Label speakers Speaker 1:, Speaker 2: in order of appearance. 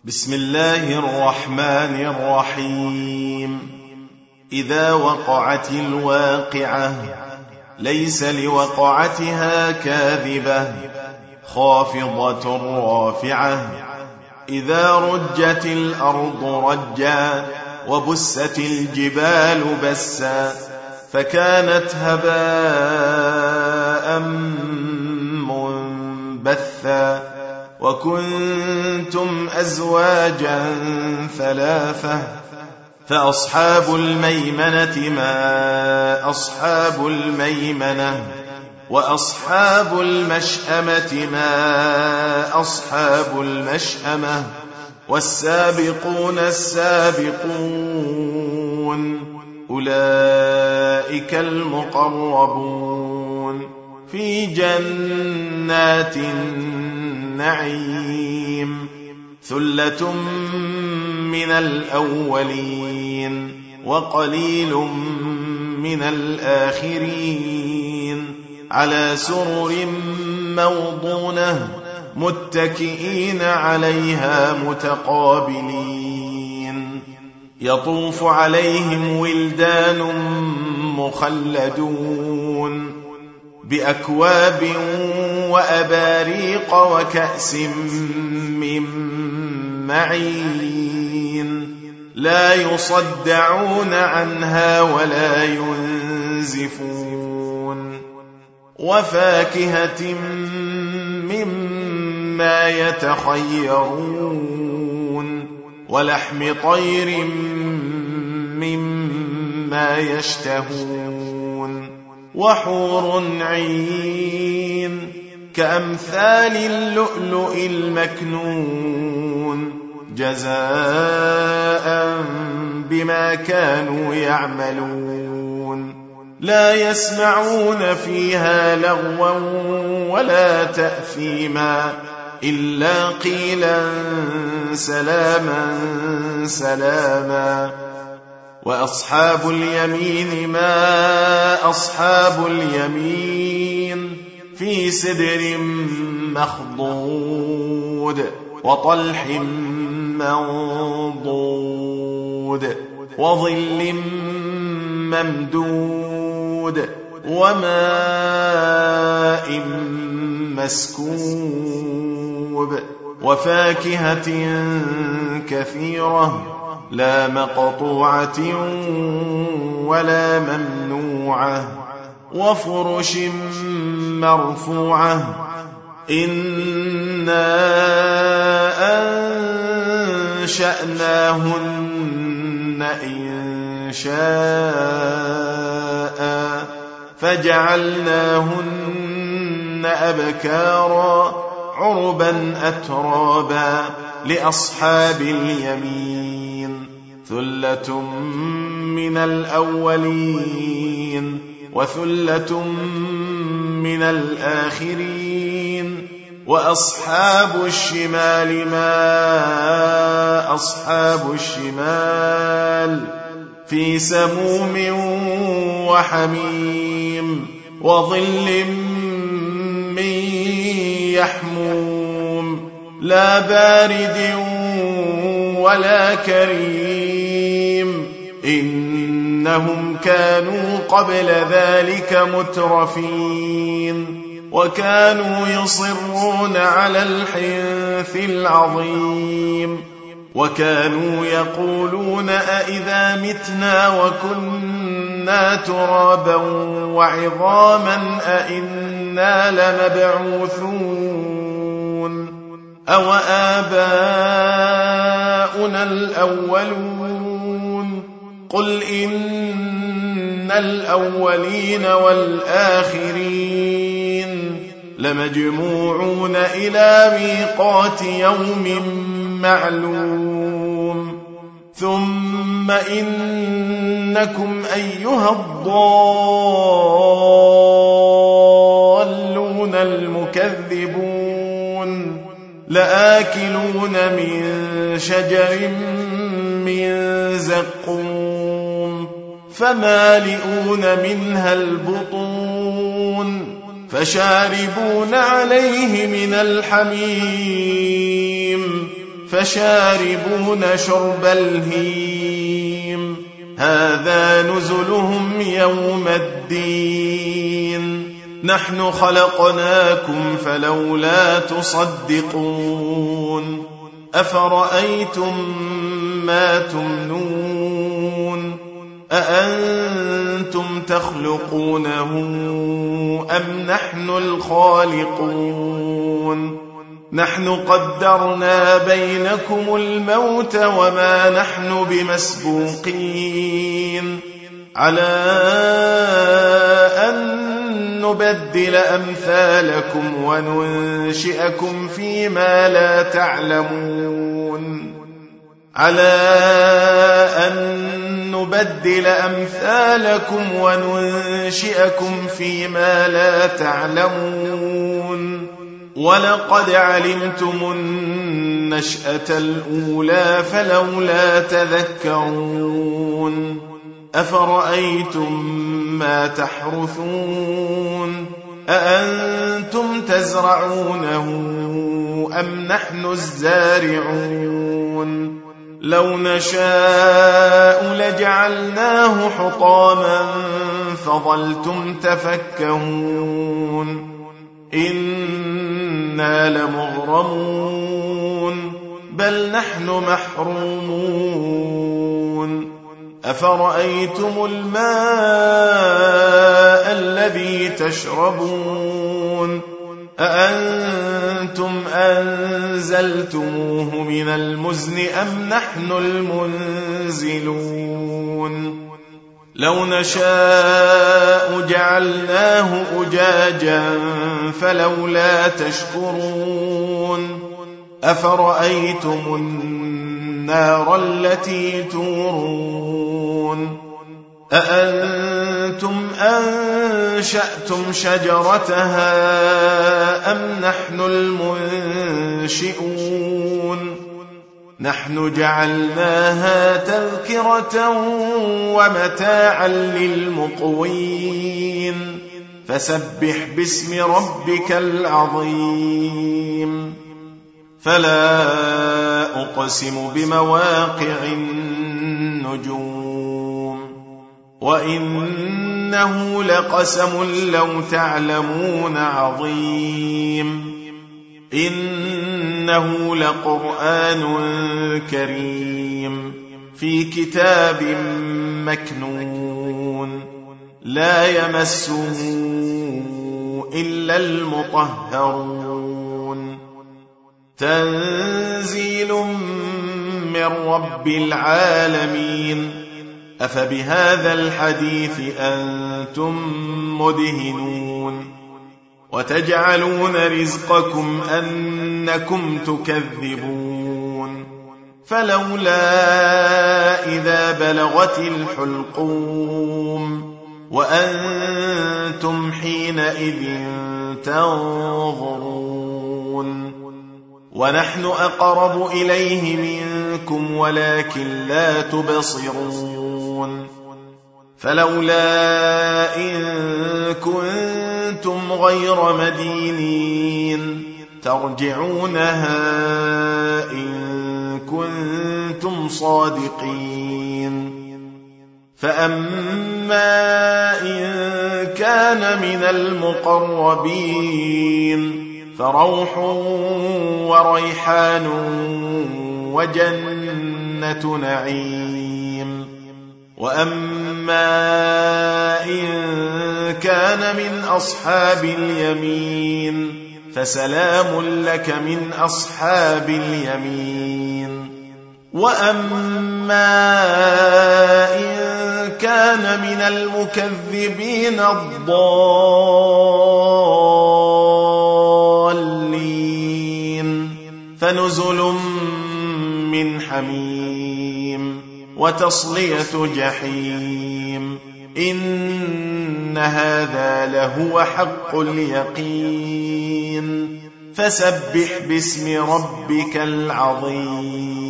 Speaker 1: بسم الله الرحمن الرحيم. إذا وقعت الواقعة ليس لوقعتها كاذبة خافضة رافعة. إذا رجت الأرض رجا وبست الجبال بسا فكانت هباء منبثا وكنتم أزواجا ثلاثة فأصحاب الميمنة ما أصحاب الميمنة وأصحاب المشأمة ما أصحاب المشأمة والسابقون السابقون أولئك المقربون في جنات النعيم ثلة من الأولين وقليل من الآخرين على سرر موضونة متكئين عليها متقابلين يطوف عليهم ولدان مخلدون بأكواب وأباريق وكأس من معين لا يصدعون عنها ولا ينزفون وفاكهة مما يتخيرون ولحم طير مما يشتهون وحور عين كأمثال اللؤلؤ المكنون جزاء بما كانوا يعملون لا يسمعون فيها لغوا ولا تأثيما إلا قيلا سلاما سلاما. وأصحاب اليمين ما أصحاب اليمين في سدر مخضود وطلح منضود وظل ممدود وماء مسكوب وفاكهة كثيرة لا مقطوعة ولا ممنوعة وفرش مرفوعة إنا أنشأناهن إنشاء فجعلناهن أبكارا عربا أترابا لأصحاب اليمين ثلة من الأولين وثلة من الآخرين وأصحاب الشمال ما أصحاب الشمال في سموم وحميم وظل من يحموم لا بارد ولا كريم إنهم كانوا قبل ذلك مترفين وكانوا يصرون على الحنث العظيم وكانوا يقولون أئذا متنا وكنا ترابا وعظاما أئنا لمبعوثون أو آباؤنا الأولون قل إن الأولين والآخرين لمجموعون إلى ميقات يوم معلوم ثم إنكم أيها الضالون المكذبون لآكلون من شجر من زقوم فمالئون منها البطون فشاربون عليه من الحميم فشاربون شرب الهيم هذا نزلهم يوم الدين نحن خلقناكم فلولا تصدقون أفرأيتم ما تمنون أأنتم تخلقونه أم نحن الخالقون نحن قدرنا بينكم الموت وما نحن بمسبوقين على أن نبدل أمثالكم وننشئكم فيما لا تعلمون على أن نبدل أمثالكم وننشئكم فيما لا تعلمون ولقد علمتم النشأة الأولى فلولا تذكرون أفرأيتم ما تحرثون أأنتم تزرعونه أم نحن الزارعون لو نشاء لجعلناه حطاما فظلتم تفكهون إنا لمغرمون بل نحن محرومون أفرأيتم الماء الذي تشربون أأنتم أنزلتموه من المزن أم نحن المنزلون لو نشاء جعلناه أجاجا فلولا تشكرون أفرأيتم النار التي تورون أأنتم أنشأتم شجرتها أم نحن المنشئون نحن جعلناها تذكرة ومتاعا للمقوين فسبح باسم ربك العظيم فلا أقسم بمواقع النجوم وإنه لقسم لو تعلمون عظيم إنه لقرآن كريم في كتاب مكنون لا يمسه إلا المطهرون تنزيل من رب العالمين أفبهذا الحديث أنتم مدهنون وتجعلون رزقكم أنكم تكذبون فلولا إذا بلغت الحلقوم وأنتم حينئذ تنظرون ونحن أقرب إليه منكم ولكن لا تبصرون فلولا إن كنتم غير مدينين ترجعونها إن كنتم صادقين فأما إن كان من المقربين فروح وريحان وجنة نعيم وأما إن كان من أصحاب اليمين فسلام لك من أصحاب اليمين وأما إن كان من المكذبين الضالين فنزل من حميم وتصلية جحيم إن هذا لهو حق اليقين فسبح باسم ربك العظيم